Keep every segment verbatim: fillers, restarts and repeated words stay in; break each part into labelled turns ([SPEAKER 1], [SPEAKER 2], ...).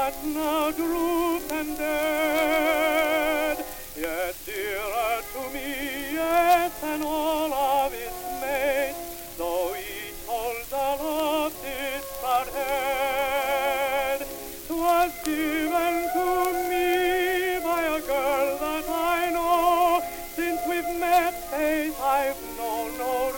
[SPEAKER 1] that now droop and dead, yet dearer to me yet than all of its mates, though each holds aloft its proud head. 'Twas given to me by a girl that I know, since we've met, faith, I've known no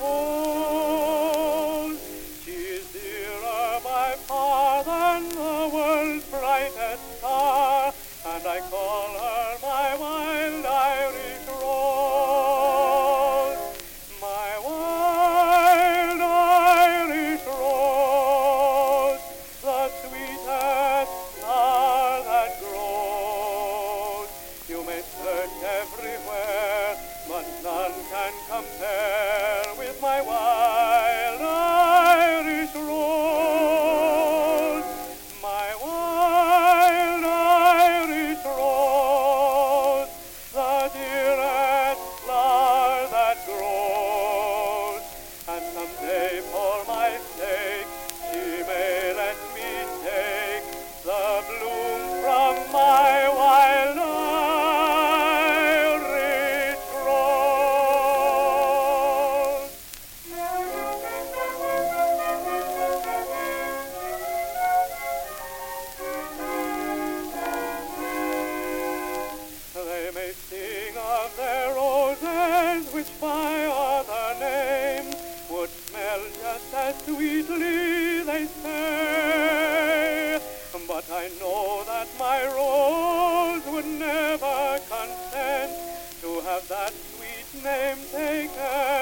[SPEAKER 1] repose. She's dearer by far than the world's brightest star, and I call her my wild Irish rose. My wild Irish rose, the sweetest flower that grows. You may search everywhere, but none can compare with my wild Irish rose. My wild Irish rose, the dearest flower that grows. And someday for my sake she may let me take the bloom from my wild Irish rose. They may sing of their roses, which by other names would smell just as sweetly, they say. But I know that my rose would never consent to have that sweet name taken